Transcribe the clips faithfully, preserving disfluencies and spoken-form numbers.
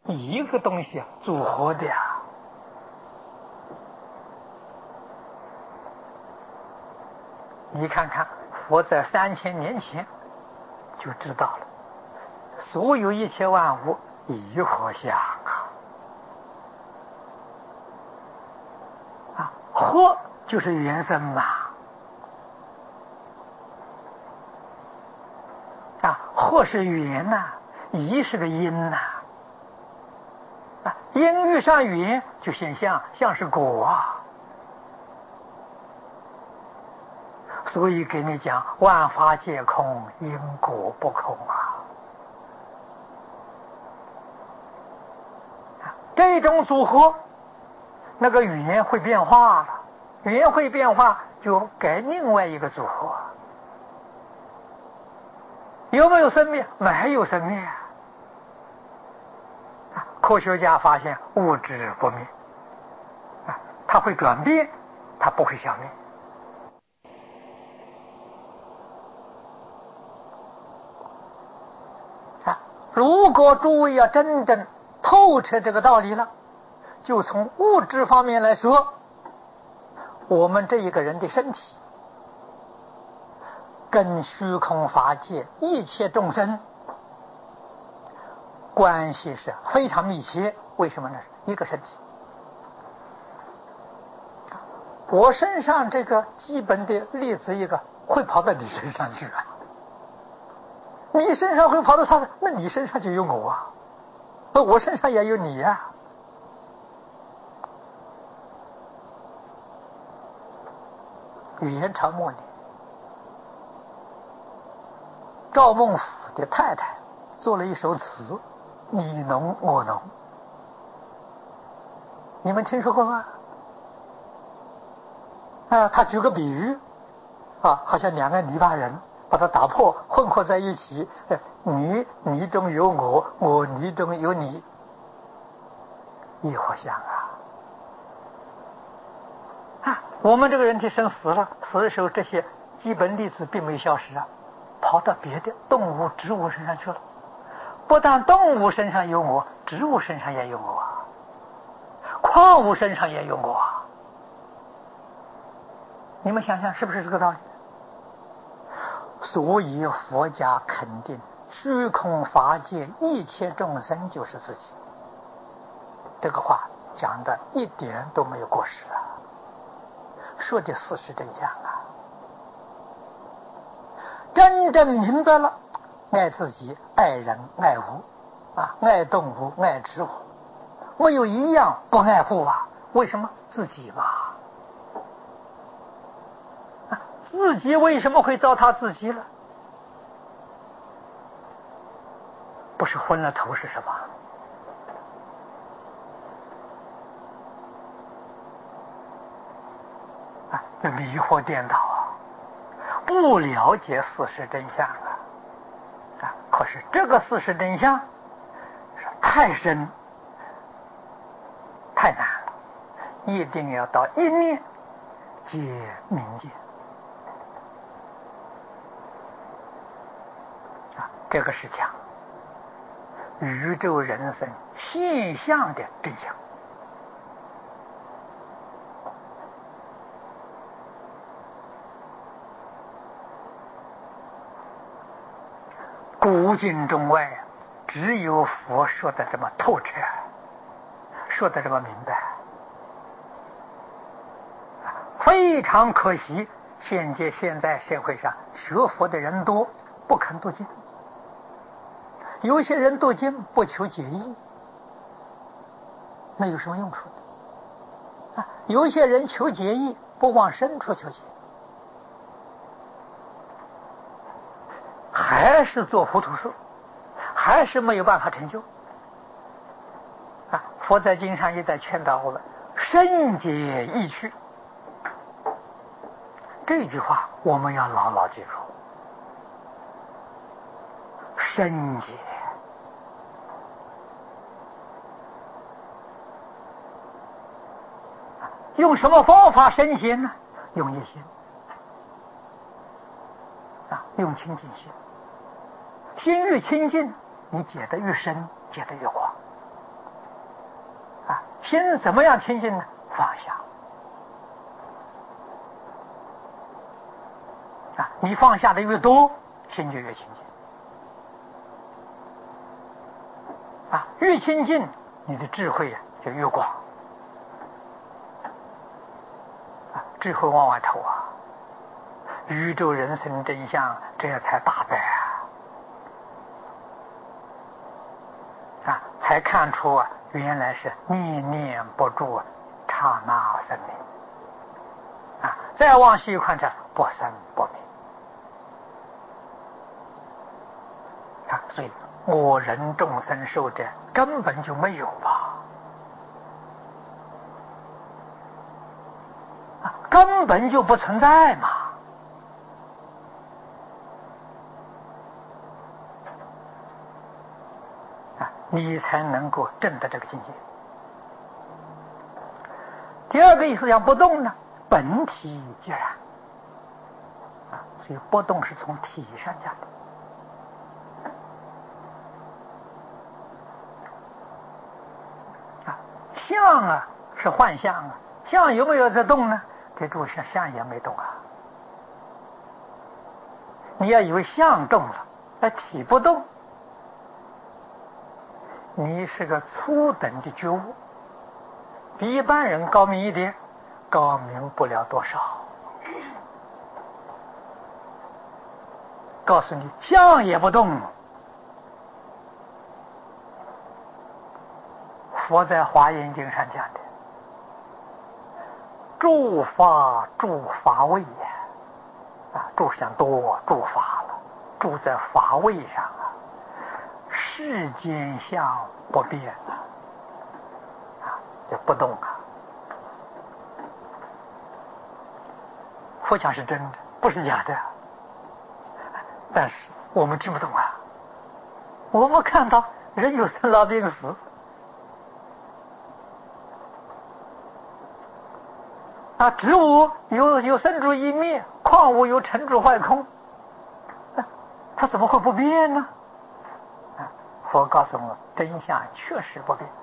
一个东西组合的呀。你看看，佛在三千年前就知道了，所有一切万物一合相啊，啊，合就是原生嘛，啊，合是缘呐，一是个因呐，啊，因遇上缘就现象，像是果啊。所以给你讲，万法皆空，因果不空啊。这种组合，那个语言会变化了，语言会变化，就改另外一个组合。有没有生命？没有生命。科学家发现物质不灭，它会转变，它不会消灭。如果诸位要真正透彻这个道理了，就从物质方面来说，我们这一个人的身体跟虚空法界一切众生关系是非常密切。为什么呢？一个身体，我身上这个基本的粒子一个会跑到你身上去啊，你身上会跑到他，那你身上就有我啊，我身上也有你啊。元朝末年，赵孟俯的太太做了一首词，你侬我侬，你们听说过吗？啊，他举个比喻啊，好像两个泥巴人把它打破，混合在一起，你你中有我，我你中有你，一合相啊！啊，我们这个人体生死了，死的时候这些基本粒子并没有消失啊，跑到别的动物、植物身上去了。不但动物身上有我，植物身上也有我啊，矿物身上也有我啊。你们想想是不是这个道理？所以佛家肯定虚空法界一切众生就是自己，这个话讲的一点都没有过时啊，说的事实真相啊。真正明白了，爱自己、爱人、爱物啊，爱动物、爱植物，没有一样不爱护啊。为什么？自己嘛。自己为什么会糟蹋自己了？不是昏了头是什么？啊，这迷惑颠倒啊，不了解事实真相啊！啊，可是这个事实真相太深太难了，一定要到一念皆明见。这个是讲宇宙人生现象的真相。古今中外，只有佛说的这么透彻，说的这么明白，非常可惜。现在现在社会上学佛的人多，不肯读经。有些人读经不求解义，那有什么用处啊？有些人求解义，不往深处求解，还是做糊涂事，还是没有办法成就啊！佛在经上也在劝导我们深解义趣，这句话我们要牢牢记住。深解，用什么方法深解呢？用一心啊，用清净心。心越清净，你解得越深，解得越广心怎么样清净呢？放下。啊，你放下的越多，心就越清净。啊，越清净，你的智慧就越广。啊，智慧往外透啊，宇宙人生真相，这才大白啊！啊，才看出啊，原来是念念不住，刹那生命。啊，再往细看着，不生不灭。啊，所以我人众生寿者根本就没有吧？啊，根本就不存在嘛！啊，你才能够证得这个境界。第二个意思讲不动呢，本体即然。啊，所以不动是从体上讲的。相啊是幻象啊，相有没有在动呢？这注意，相也没动啊。你要以为相动了，而体不动，你是个初等的觉悟，比一般人高明一点，高明不了多少。告诉你，相也不动。佛在《华严经》上讲的，诸法诸法位呀，啊，诸想多诸法了，住在法位上啊，世间相不变啊，啊，就不动啊。佛讲是真的，不是假的，但是我们听不懂啊。我们看到人有生老病死。啊，植物有有生住异灭，矿物有成住坏空，啊，它怎么会不变呢？啊，佛告诉我，真相确实不变。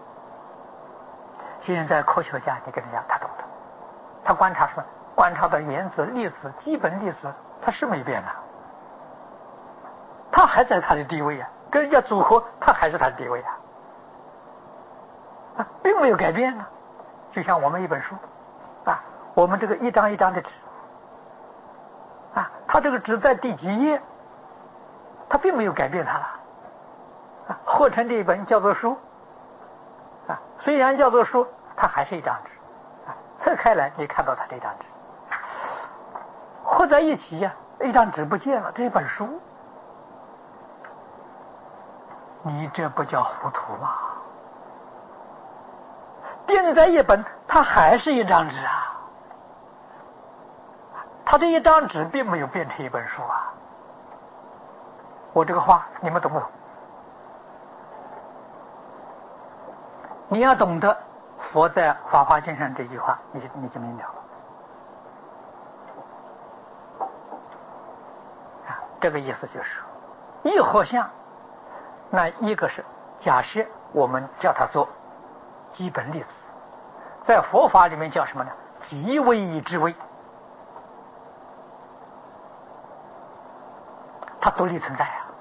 现在科学家，你跟他讲，他懂得，他观察说，观察的原子、粒子、基本粒子，它是没变的，它还在它的地位啊，跟人家组合，它还是它的地位啊，啊，并没有改变呢。就像我们一本书。啊，我们这个一张一张的纸，啊，它这个纸在第几页，它并没有改变它了，啊，合成这一本叫做书，啊，虽然叫做书，它还是一张纸，啊，拆开来你看到它这张纸，合在一起呀、啊，一张纸不见了，这一本书，你这不叫糊涂吗？并在一本，它还是一张纸啊，它这一张纸并没有变成一本书啊。我这个话你们懂不懂？你要懂得佛在《法华经》上这句话，你你就明了了。啊，这个意思就是，一合相，那一个是假设我们叫它做基本粒子。在佛法里面叫什么呢？即微之微，它独立存在啊，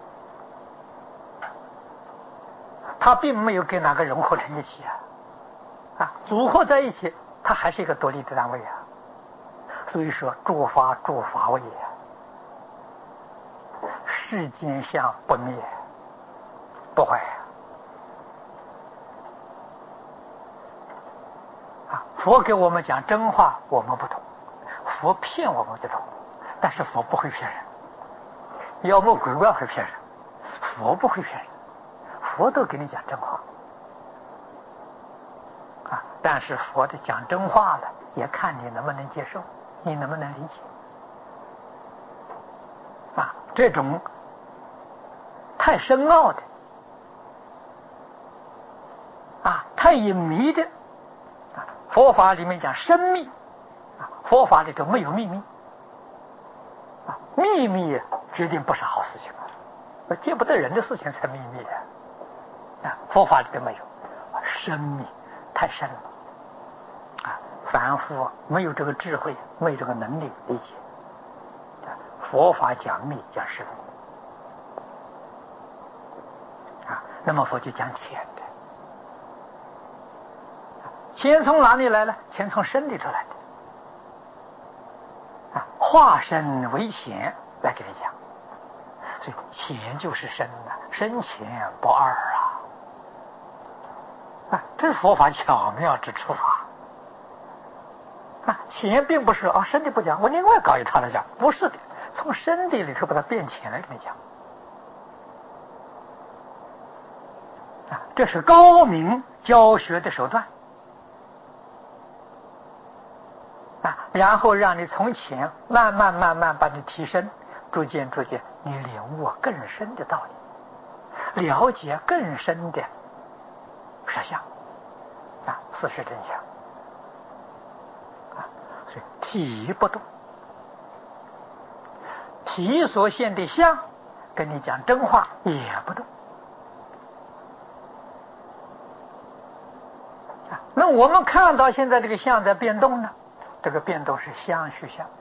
它并没有跟哪个融合成一起啊，啊，组合在一起，它还是一个独立的单位啊。所以说，诸法诸法位啊，世间相不灭，不坏啊。佛给我们讲真话，我们不懂；佛骗我们就懂，但是佛不会骗人。妖魔鬼怪会骗人，佛不会骗人，佛都给你讲真话。啊，但是佛的讲真话了，也看你能不能接受，你能不能理解。啊，这种太深奥的，啊，太隐秘的。佛法里面讲深密，啊，佛法里头没有秘密，啊，秘密决定不是好事情啊，见不得人的事情才秘密的，啊，佛法里头没有，深密太深了啊，凡夫没有这个智慧，没有这个能力理解。佛法讲密讲深啊，那么佛就讲浅的。钱从哪里来呢？钱从身里头来的啊，化身为钱来给你讲，所以钱就是身啊，身钱不二啊。啊，这是佛法巧妙之处啊！啊，钱并不是啊，身体不讲，我另外搞一套来讲，不是的，从身体里头把它变钱来跟你讲。啊，这是高明教学的手段。啊，然后让你从钱慢慢慢慢把你提升，逐渐逐渐你领悟更深的道理，了解更深的实相啊，事实真相啊，所以体不动，体所现的相跟你讲真话也不动啊。那我们看到现在这个相在变动呢，这个变动是相续相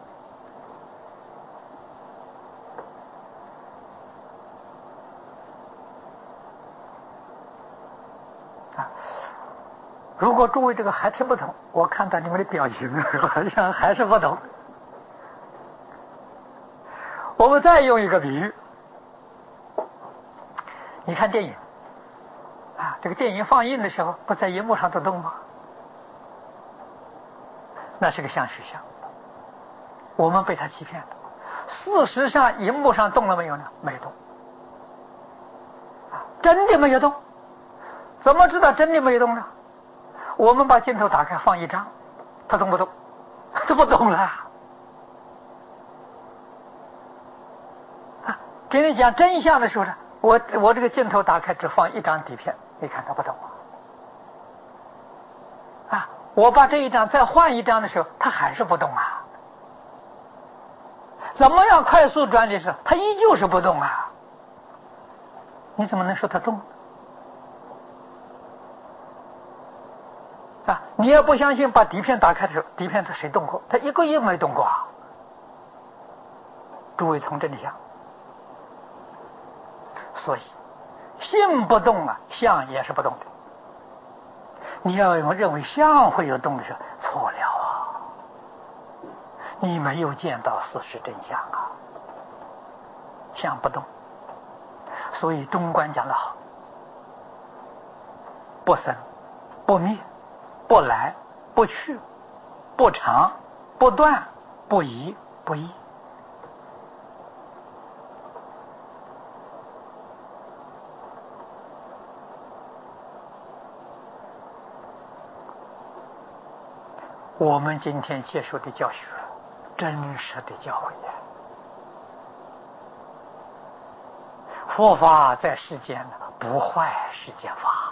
啊。如果诸位这个还听不懂，我看到你们的表情好像还是不懂。我们再用一个比喻，你看电影啊，这个电影放映的时候不在荧幕上都动吗？那是个相续相，我们被他欺骗了。事实上荧幕上动了没有呢？没动啊，真的没有动。怎么知道真的没有动呢？我们把镜头打开放一张，它动不动？它不动了啊！给你讲真相的时候呢，我我这个镜头打开只放一张底片，你看它不动啊！啊，我把这一张再换一张的时候，它还是不动啊！怎么样快速转的时候，它依旧是不动啊！你怎么能说它动？啊，你也不相信，把底片打开的时候，底片它谁动过？它一个也没动过啊！诸位从这里想，所以心不动啊，相也是不动的。你要认为相会有动的时候，错了啊！你没有见到事实真相啊，相不动。所以中观讲得好，不生不灭，不来不去，不长不断，不移不异。我们今天接受的教学，真实的教诲呀！佛法在世间呢，不坏世间法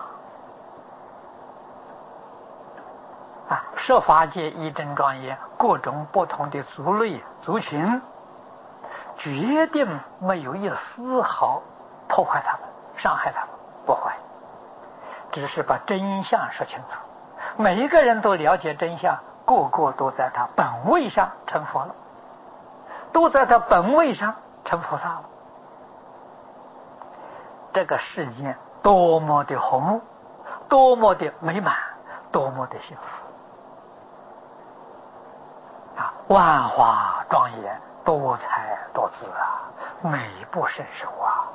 啊！十法界一真庄严，各种不同的族类族群，决定没有一丝毫破坏他们、伤害他们，不坏，只是把真相说清楚。每一个人都了解真相，个个都在他本位上成佛了，都在他本位上成菩萨了。这个世间多么的和睦，多么的美满，多么的幸福啊！万花庄严，多彩多姿啊，美不胜收啊！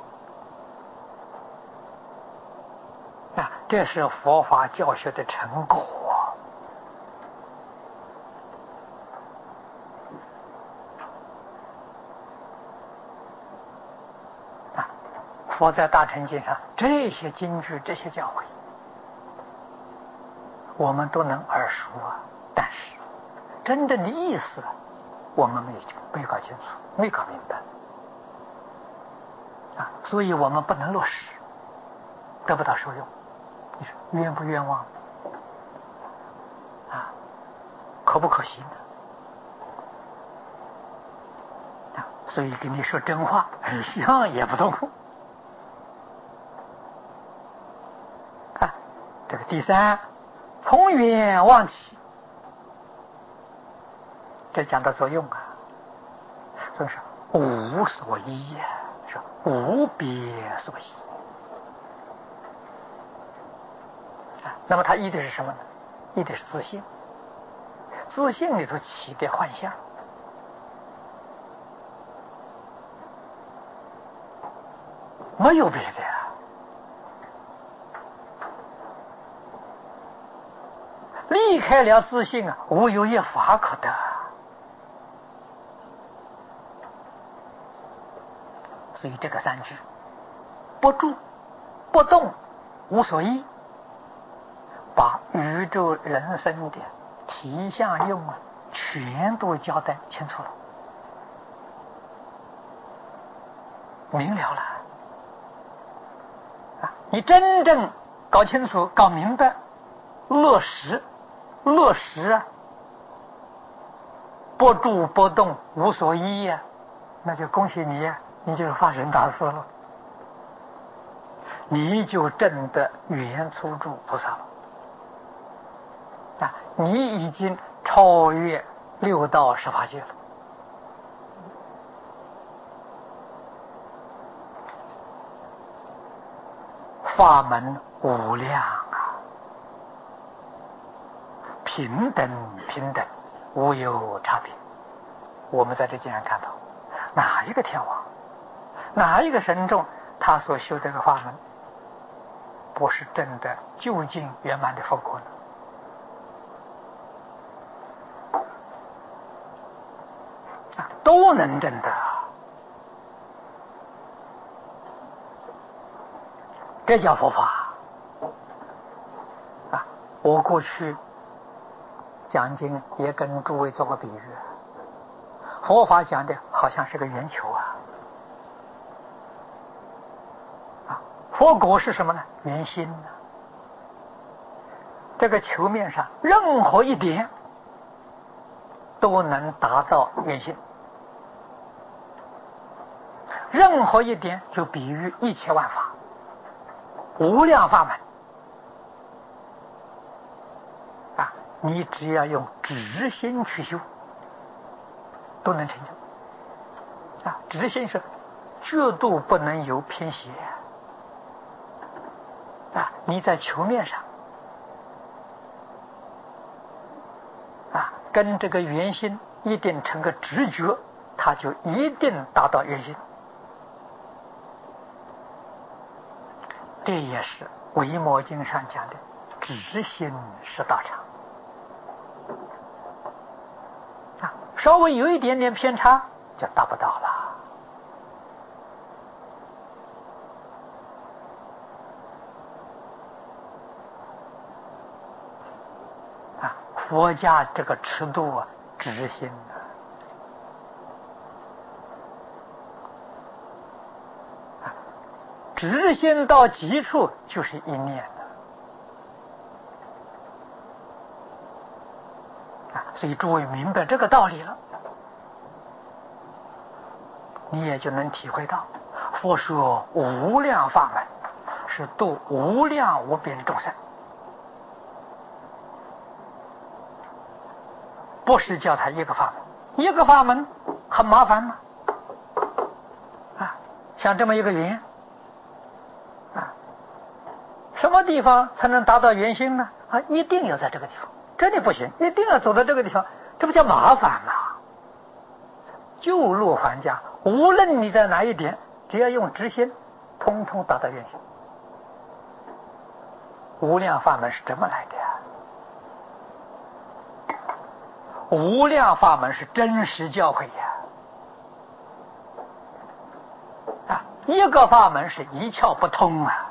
啊，这是佛法教学的成果啊！佛在大乘经上这些经句、这些教诲，我们都能耳熟啊，但是真正的意思我们没没搞清楚，没搞明白啊，所以我们不能落实，得不到受用。你说冤不冤枉啊？可不可行啊？所以跟你说真话，相也不动啊。这个第三， 从远望起，这讲到作用啊，所以说无所依呀，是无别所依。啊，那么它依的是什么呢？依的是自信，自信里头起的幻象。没有别的呀，离开了自信啊，无有一法可得。所以这个三句，不住、不动、无所依，把宇宙人生的体相用啊，全都交代清楚了，明了了。你真正搞清楚、搞明白、落实、落实啊，不住不动无所依呀、啊，那就恭喜你呀、啊，你就是发神大士了，你就证得圆初住菩萨了啊！你已经超越六道十法界了。法门无量啊，平等平等，无有差别。我们在这经上看到，哪一个天王，哪一个神众，他所修这个法门，不是真的究竟圆满的佛果呢？啊，都能证得。这叫佛法啊！我过去讲经也跟诸位做过比喻，佛法讲的好像是个圆球啊！啊，佛果是什么呢？圆心呢、啊。这个球面上任何一点都能达到圆心，任何一点就比喻一切万法。无量法门啊，你只要用直心去修，都能成就啊！直心是绝对不能有偏斜啊！你在球面上啊，跟这个圆心一定成个直觉，它就一定达到圆心。这也是《维摩经》上讲的直心是道场啊，稍微有一点点偏差就达不到了啊。佛家这个尺度啊，直心啊，直心到极处就是一念啊，所以诸位明白这个道理了，你也就能体会到，佛说无量法门是度无量无边众生，不是叫他一个法门，一个法门很麻烦嘛啊，像这么一个圆。什么地方才能达到圆心呢？啊，一定要在这个地方，这里不行，一定要走到这个地方，这不叫麻烦吗？就路还家，无论你在哪一点，只要用直心，通通达到圆心。无量法门是这么来的呀、啊，无量法门是真实教诲呀、啊，啊，一个法门是一窍不通啊。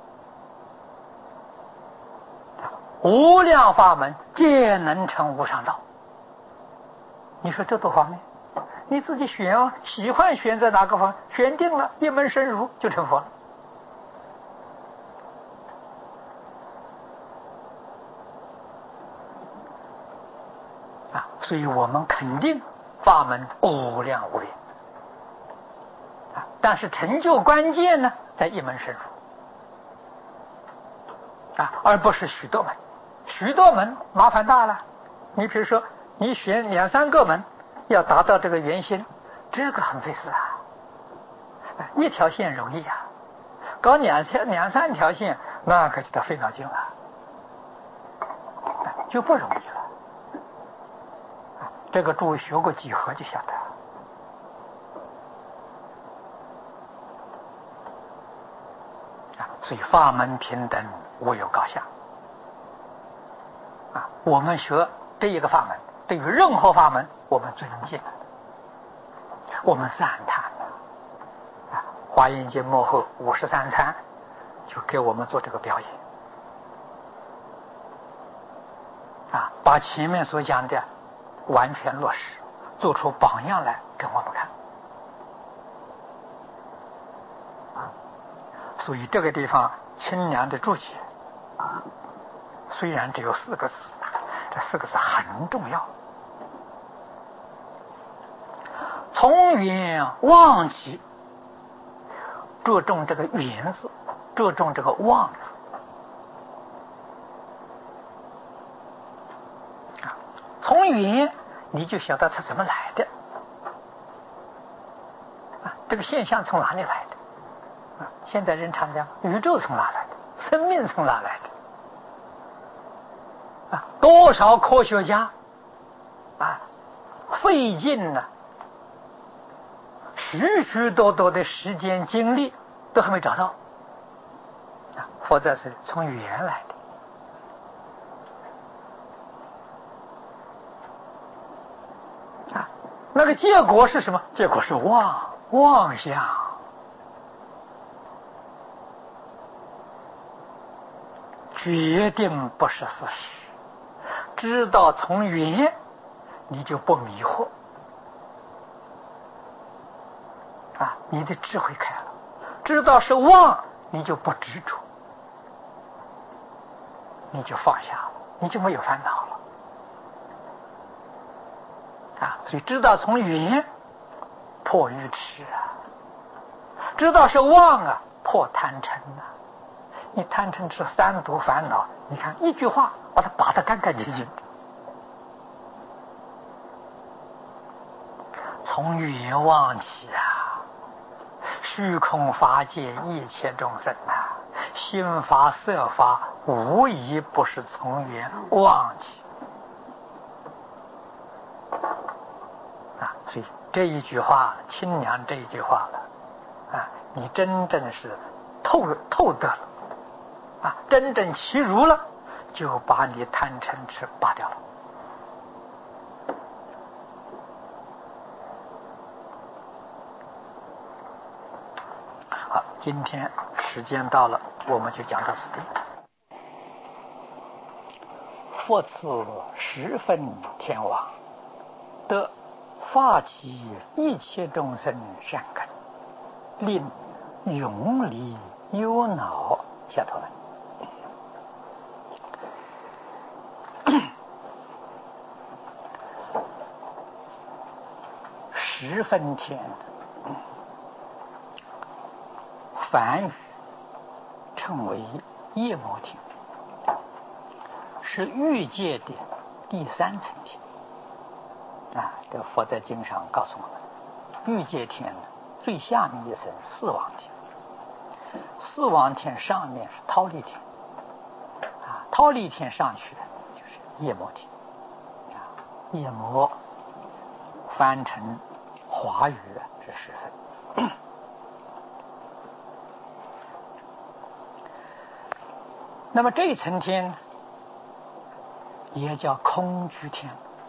无量法门皆能成无上道，你说这多方便，你自己选啊，喜欢选在哪个方，选定了一门深入就成佛了啊！所以我们肯定法门无量无边啊，但是成就关键呢，在一门深入啊，而不是许多门。 许多门，麻烦大了。你比如说，你选两三个门，要达到这个圆心，这个很费事啊。一条线容易啊，搞两条两三条线，那可就得费脑筋了，就不容易了。这个诸位学过几何就晓得。所以法门平等，无有高下。啊，我们学这一个法门，对于任何法门，我们尊敬，我们赞叹。啊，华严经幕后五十三参就给我们做这个表演。啊，把前面所讲的完全落实，做出榜样来给我们看。所以这个地方清凉的注解，虽然只有四个字，这四个字很重要。从远望起，着重这个远字，着重这个望字。从远你就晓得它怎么来的，啊，这个现象从哪里来的？现在人常讲宇宙从哪来的，生命从哪来的啊？多少科学家啊费尽了许许多多的时间精力都还没找到啊，否则是从远来的啊。那个结果是什么？结果是妄妄想。决定不是事实，知道从远，你就不迷惑啊，你的智慧开了；知道是妄，你就不执着，你就放下了，你就没有烦恼了啊。所以知道从远，破愚痴啊；知道是妄啊，破贪嗔啊。你贪嗔痴三毒烦恼，你看一句话把它拔得干干净净。从远望起啊，虚空法界一切众生啊，心法色法无一不是从远望起啊。所以这一句话，清凉这一句话了啊，你真正是透透得了啊，真正其如了，就把你贪嗔痴拔掉了。好，今天时间到了，我们就讲到此地。复次十分天王，得发起一切众生善根，令永离忧恼。下头来。十分天，梵语称为夜摩天，是欲界的第三层天啊。这佛在经上告诉我们，欲界天最下面一层四王天，四王天上面是忉利天啊，忉利天上去的就是夜摩天啊。夜摩翻成华语是十分。那么这一层天也叫空居天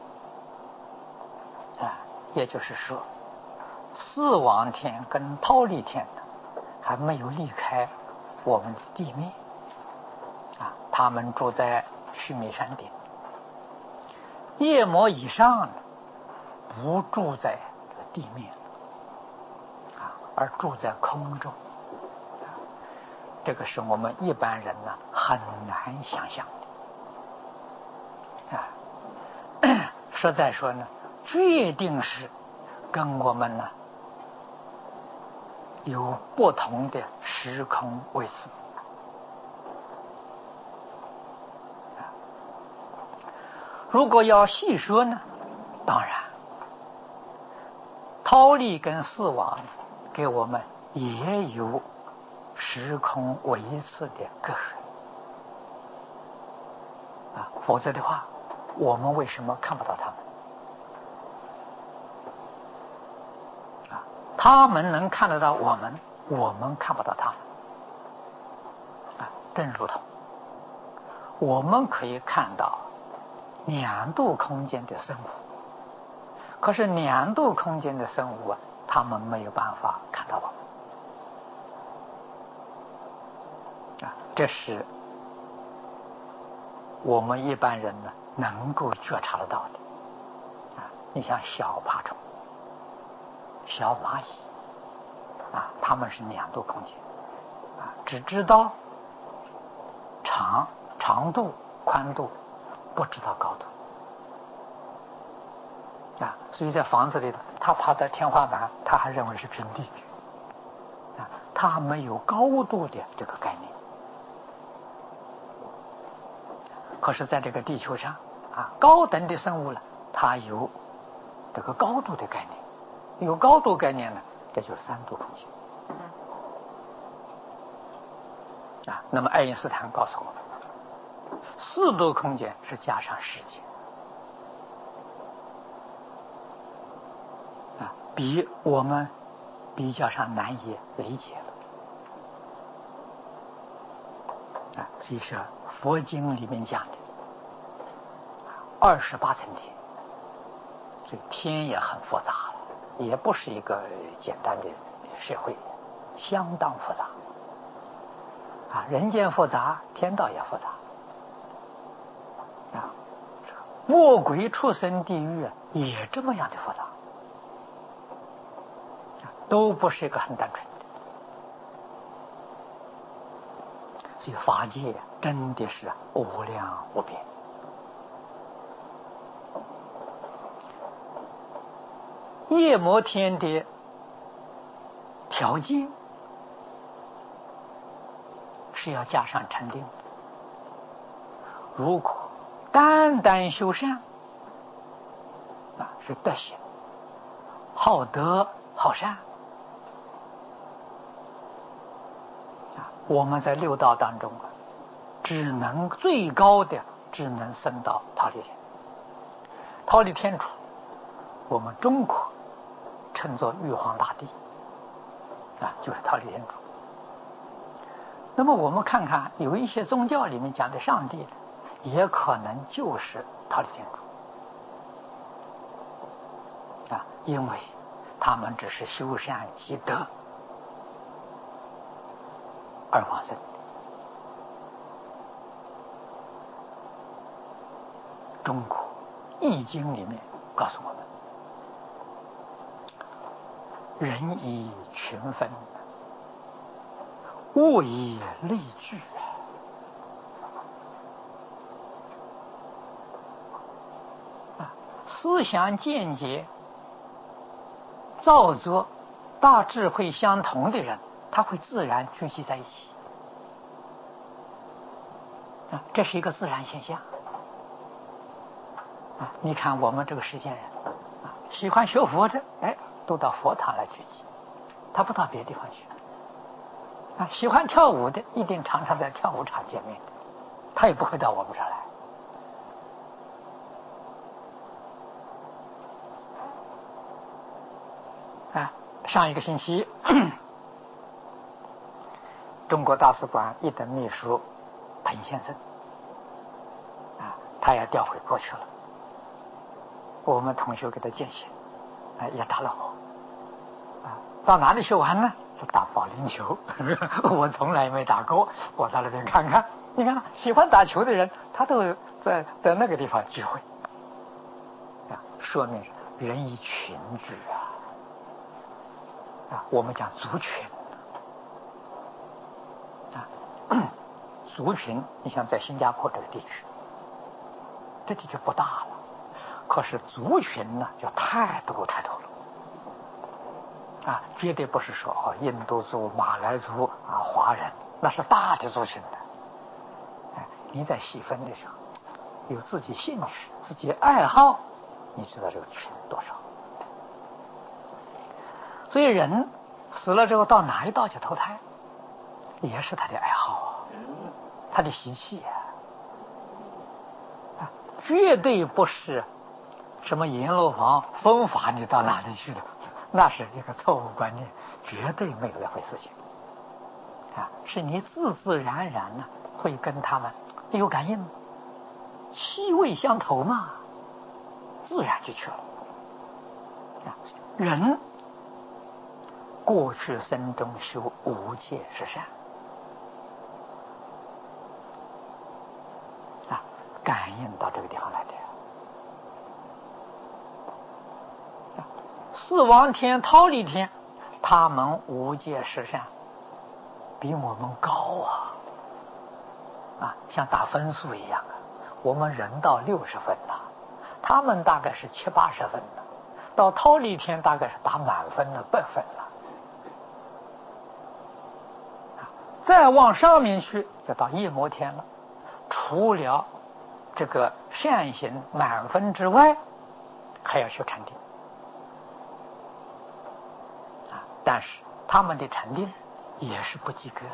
啊，也就是说，四王天跟忉利天还没有离开我们的地面啊，他们住在须弥山顶。夜摩以上不住在地面啊，而住在空中。这个是我们一般人呢很难想象的啊。实在说呢，决定是跟我们呢有不同的时空位次。 如果要细说呢，当然，忉利跟四王给我们也有时空维次的隔阂啊，否则的话，我们为什么看不到他们？啊，他们能看得到我们，我们看不到他们。啊，正如同我们可以看到两度空间的生物，可是两度空间的生物啊，他们没有办法看到我们。啊，这是我们一般人呢能够觉察得到的。啊，你像小爬虫、小蚂蚁，啊，他们是两度空间，啊，只知道长长度、宽度，不知道高度。啊，所以在房子里头，他爬到天花板，他还认为是平地。啊，他没有高度的这个概念。可是在这个地球上啊，高等的生物呢，它有这个高度的概念，有高度概念呢，这就是三度空间。啊，那么爱因斯坦告诉我们，四度空间是加上时间。啊，比我们比较上难以理解了。啊，所以说佛经里面讲的二十八层天，所以天也很复杂了，也不是一个简单的社会，相当复杂。啊，人间复杂，天道也复杂。啊，魔鬼畜生地狱也这么样的复杂，都不是一个很单纯的。所以法界真的是无量无边。夜摩天的条件是要加上禅定。如果单单修善啊，是德行，好德好善啊，我们在六道当中啊，只能最高的只能升到忉利天。忉利天主我们中国称作玉皇大帝啊，就是忉利天主。那么我们看看有一些宗教里面讲的上帝，也可能就是忉利天主啊，因为他们只是修善积德而往生。中国易经里面告诉我们，人以群分，物以类聚。啊，思想见解造作大智慧相同的人，他会自然聚集在一起。啊，这是一个自然现象。啊，你看我们这个世间人，啊，喜欢学佛的，哎，都到佛堂来聚集，他不到别的地方去。啊，喜欢跳舞的，一定常常在跳舞场见面的，他也不会到我们这儿来。啊，上一个星期，中国大使馆一等秘书彭先生，啊，他也调回国去了。我们同学给他见信，啊，也打了我。啊，到哪里去玩呢？就打保龄球。我从来没打过，我到那边看看。你看，喜欢打球的人，他都在在那个地方聚会。啊，说明人以群聚啊。啊，我们讲族群。啊，族群，你像在新加坡这个地区，这地区不大了，可是族群呢，就太多太多了。啊，绝对不是说哦，印度族、马来族啊，华人，那是大的族群的。哎，你在细分的时候， 有自己兴趣、自己爱好，你知道这个权多少？所以人死了之后到哪一道去投胎，也是他的爱好，他的习气啊，绝对不是什么阎罗王分法你到哪里去的，那是一个错误观念，绝对没有这回事情啊，是你自自然然呢会跟他们有感应，气味相投嘛，自然就去了啊。人过去生中修无戒十善啊，感应到这个地方来的。四王天、忉利天，他们无戒十善比我们高啊！啊，像打分数一样啊，我们人到六十分了，他们大概是七八十分了，到忉利天大概是打满分了，百分了。再往上面去，就到夜摩天了。除了这个善行满分之外，还要修禅定啊。但是他们的禅定也是不及格，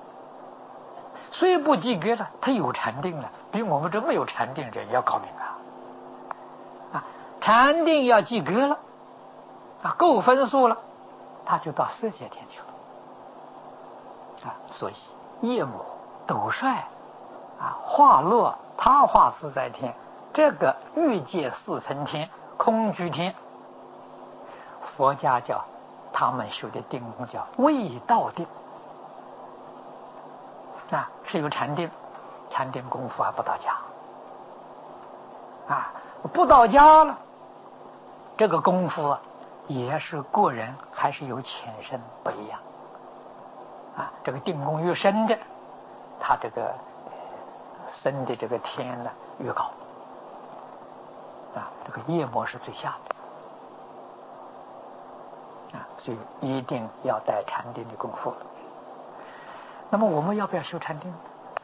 虽不及格了，他有禅定了，比我们这没有禅定人要高明啊！啊，禅定要及格了，啊，够分数了，他就到色界天去了。啊，所以夜摩、斗率啊、化乐、他化自在天，这个欲界四层天、空居天，佛家叫他们修的定功叫未到定啊，是有禅定，禅定功夫还不到家啊，不到家了，这个功夫啊，也是个人还是有浅深不一样。啊，这个定功越深的，他这个深的这个天呢越高。啊，这个夜摩是最下的。啊，所以一定要带禅定的功夫了。那么我们要不要修禅定？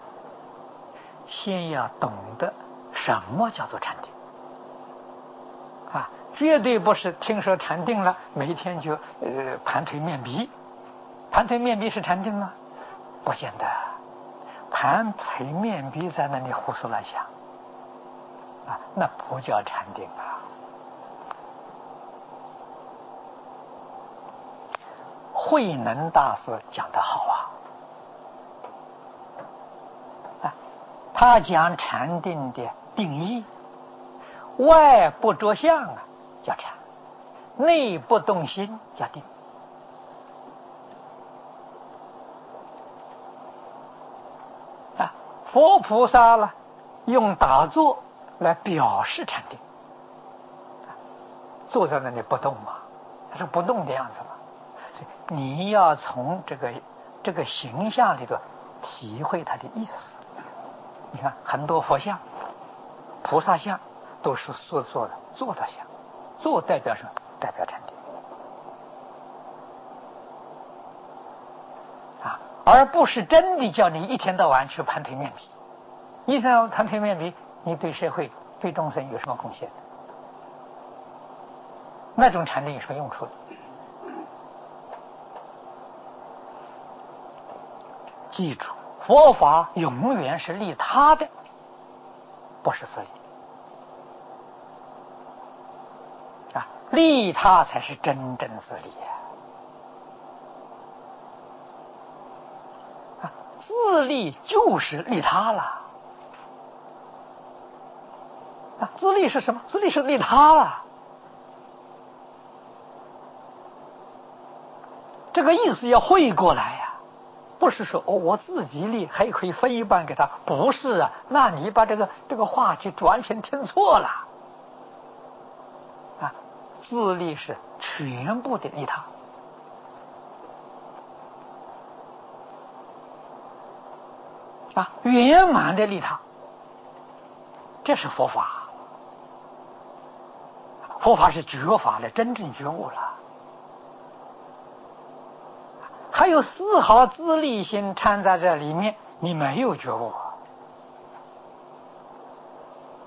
先要懂得什么叫做禅定。啊，绝对不是听说禅定了，每天就呃盘腿面壁。盘腿面壁是禅定吗？不见得，盘腿面壁在那里胡思乱想啊，那不叫禅定啊。慧能大师讲得好啊，啊，他讲禅定的定义，外不着相啊叫禅，内不动心叫定。佛菩萨了，用打坐来表示禅定，坐在那里不动嘛，它是不动的样子嘛。所以你要从这个这个形象里头体会它的意思。你看很多佛像、菩萨像都是所做的坐的像，坐代表什么？代表禅定啊，而不是真的叫你一天到晚去盘腿面壁。一天到晚盘腿面壁，你对社会、对众生有什么贡献？那种禅定有什么用处？记住，佛法永远是利他的，不是自利啊！利他才是真正自利啊！自利就是利他了啊！自利是什么？自利是利他了。这个意思要会过来呀、啊，不是说哦我自己利还可以分一半给他，不是啊，那你把这个这个话题完全听错了啊！自利是全部的利他啊，圆满的利他，这是佛法。佛法是觉法了，真正觉悟了。还有丝毫自利心掺在这里面，你没有觉悟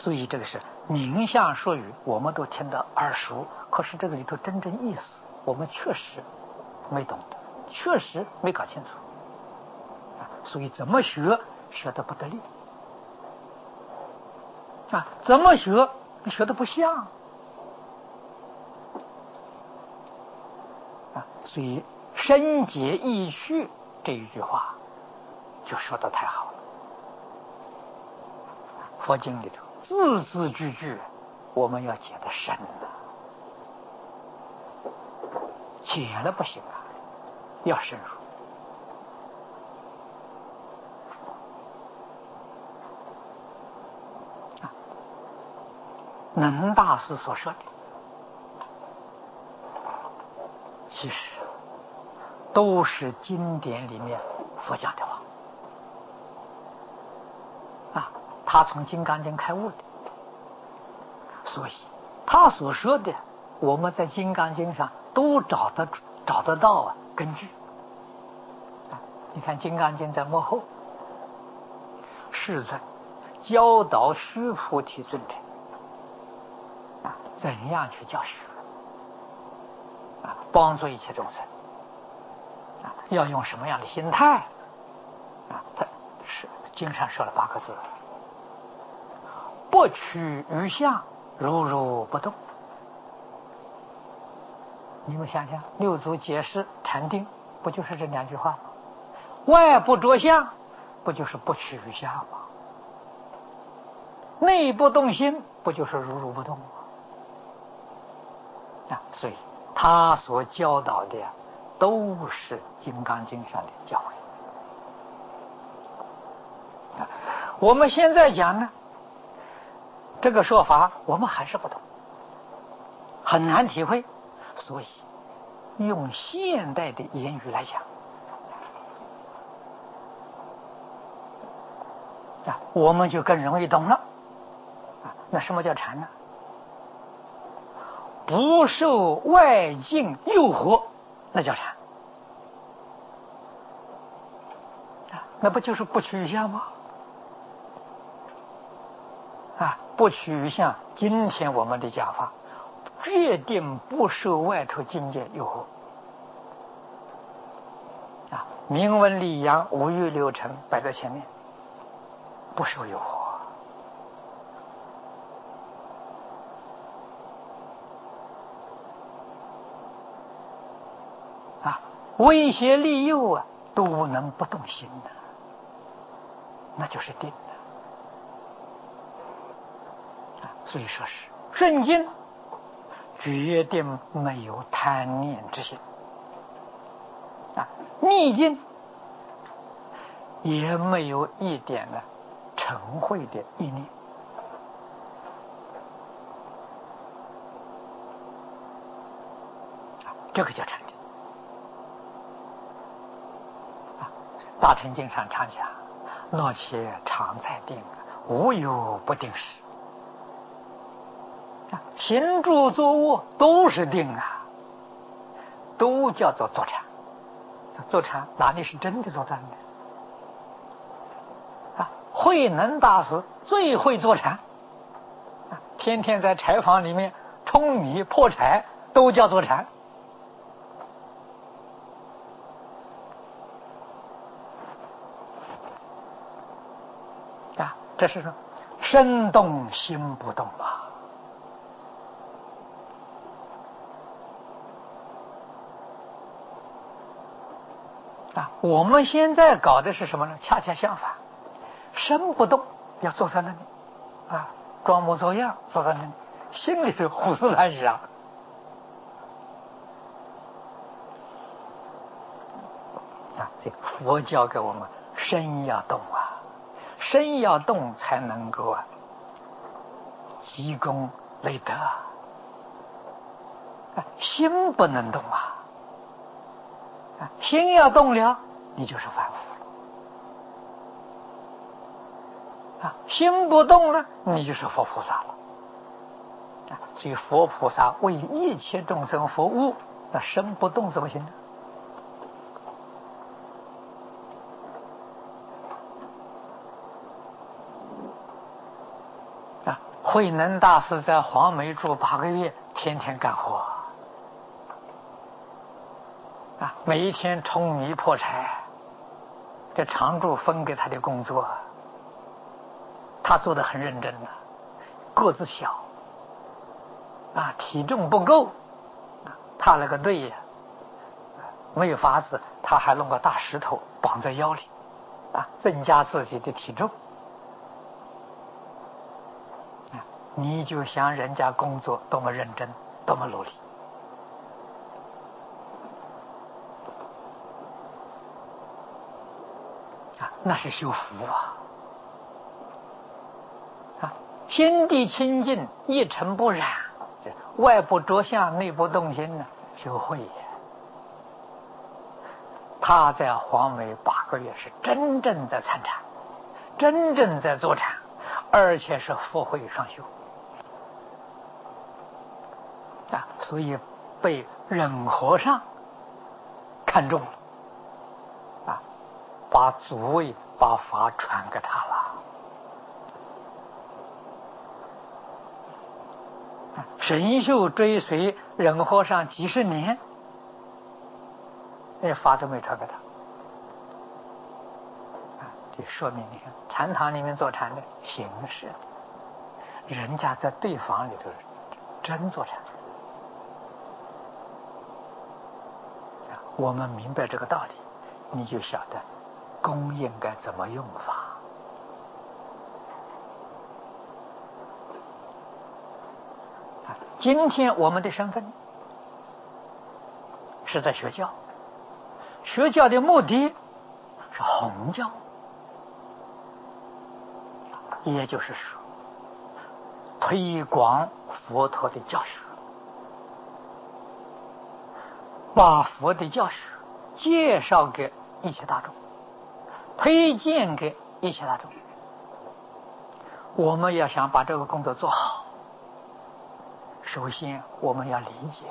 所以这个是名相术语，我们都听得耳熟，可是这个里头真正意思，我们确实没懂得，确实没搞清楚。所以怎么学，学得不得力啊！怎么学，学得不像啊！所以深解意趣这一句话就说得太好了。佛经里头字字句句我们要解得深了，浅了不行啊，要深入。能大师所说的，其实都是经典里面佛讲的话啊。他从《金刚经》开悟的，所以他所说的，我们在《金刚经》上都找得找得到啊根据啊。你看《金刚经》在幕后，世尊教导须菩提尊者怎样去教学啊，帮助一切众生啊，要用什么样的心态啊？他是经上说了八个字：不取于相，如如不动。你们想想，六祖解释禅定，不就是这两句话吗？外不着相，不就是不取于相吗？内不动心，不就是如如不动吗？啊，所以他所教导的都是《金刚经》上的教诲。啊，我们现在讲呢，这个说法我们还是不懂，很难体会，所以用现代的言语来讲啊，我们就更容易懂了。啊，那什么叫禅呢？不受外境诱惑，那叫禅啊，那不就是不取于相吗？啊，不取于相，今天我们的讲法，决定不受外头境界诱惑啊，明文礼扬，五欲六尘摆在前面，不受诱惑。啊，威胁利诱啊，都能不动心的，那就是定的。啊，所以说是顺境决定没有贪念之心，啊，逆境也没有一点的嗔恚的意念。这个叫禅定。大乘经上常讲：若且常在定，无有不定时。行住坐卧都是定啊，都叫做坐禅。坐禅哪里是真的坐禅的？啊，慧能大师最会坐禅，啊，天天在柴房里面舂米破柴，都叫坐禅。啊，这是说身动心不动吧？啊，我们现在搞的是什么呢？恰恰相反，身不动，要坐在那里，啊，装模作样坐在那里，心里头胡思乱想。啊，这个佛教给我们身要动啊，身要动才能够啊积功累德啊，心不能动啊。心要动了，你就是凡夫了啊！心不动了，你就是佛菩萨了啊！所以佛菩萨为一切众生服务，那身不动怎么行呢？啊！ 慧能大师在黄梅住八个月，天天干活啊，每一天舂米破柴，这常住分给他的工作，他做得很认真的，个子小啊，体重不够，踏了个队呀，没有法子，他还弄个大石头绑在腰里啊，增加自己的体重。你就想人家工作多么认真，多么努力啊，那是修福啊！啊，心地清净，一尘不染，外不着相，内不动心呢，修慧也。他在黄梅八个月是真正在参禅，真正在坐禅，而且是福慧双修。啊，所以被忍和尚看中了，啊，把祖位、把法传给他了。神秀追随忍和尚几十年，那法都没传给他。啊，这说明你看禅堂里面坐禅的形式，人家在对房里头真坐禅。我们明白这个道理，你就晓得功应该怎么用法。今天我们的身份是在学教，学教的目的是弘教，也就是说推广佛陀的教学，把佛的教学介绍给一切大众，推荐给一切大众。我们要想把这个工作做好，首先我们要理解，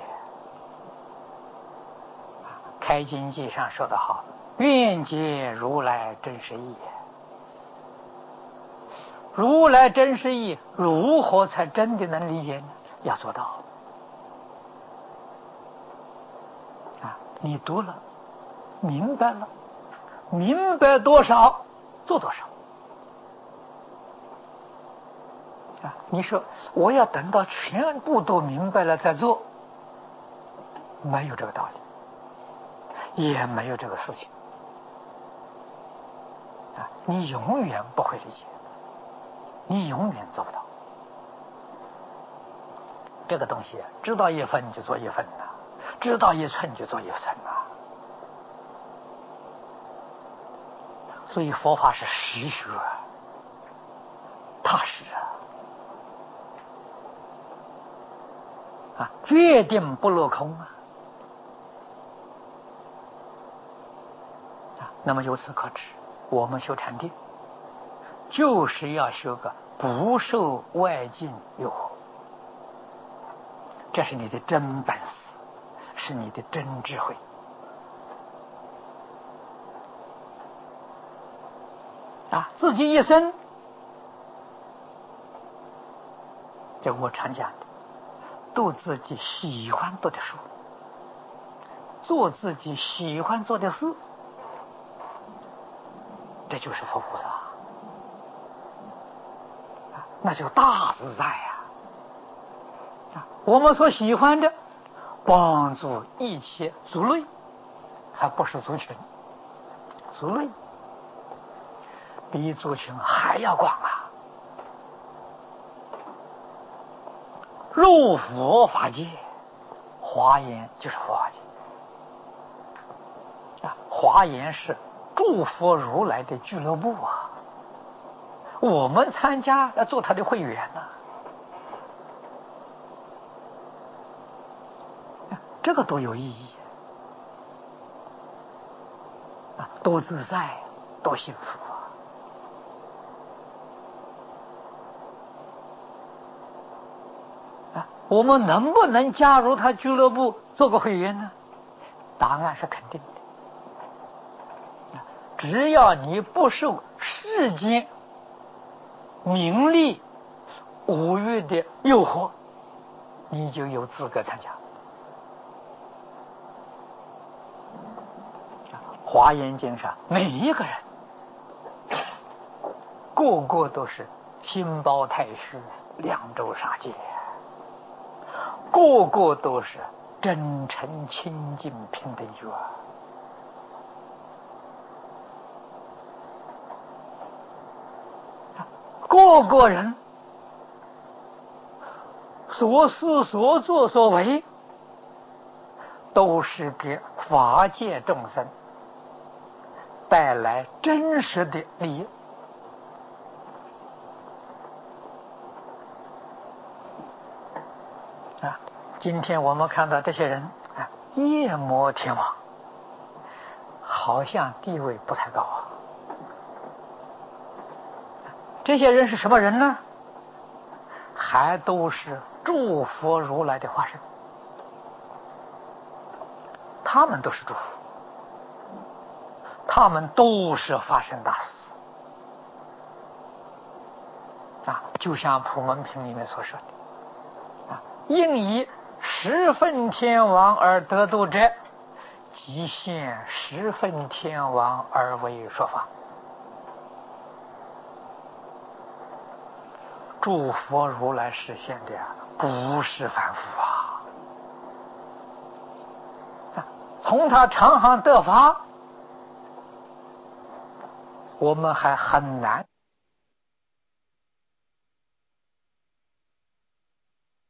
开经记上说得好，愿解如来真实义。如来真实义如何才真的能理解呢？要做到啊！你读了，明白了，明白多少做多少啊！你说我要等到全部都明白了再做，没有这个道理，也没有这个事情啊！你永远不会理解，你永远做不到。这个东西知道一分就做一分呐，知道一寸就做一寸呐。所以佛法是实学，踏实啊，啊，决定不落空啊！啊，那么由此可知，我们修禅定，就是要修个不受外境诱惑，这是你的真本事，是你的真智慧。啊，自己一生，这我常讲的，读自己喜欢读的书，做自己喜欢做的事，这就是佛菩萨，啊，那就大自在呀！啊，我们所喜欢的，帮助一切族类，还不是族群，族类比族群还要广啊！入佛法界，华严就是佛法界啊！华严是诸佛如来的俱乐部啊！我们参加要做他的会员呢、啊，这个多有意义啊！多自在，多幸福啊！啊，我们能不能加入他俱乐部做个会员呢？答案是肯定的。只要你不受世间名利五欲的诱惑，你就有资格参加。华严经上每一个人，个个都是心包太虚，两周杀戒，个个都是真诚清净平等觉。个个人所思所作所为，都是给法界众生带来真实的利益。啊，今天我们看到这些人啊，夜摩天王，好像地位不太高啊。这些人是什么人呢？还都是诸佛如来的化身，他们都是诸佛，他们都是法身大士啊！就像普门品里面所说的啊，应以十分天王而得度者，即现十分天王而为说法。诸佛如来实现的不是凡夫啊！从他常行得法，我们还很难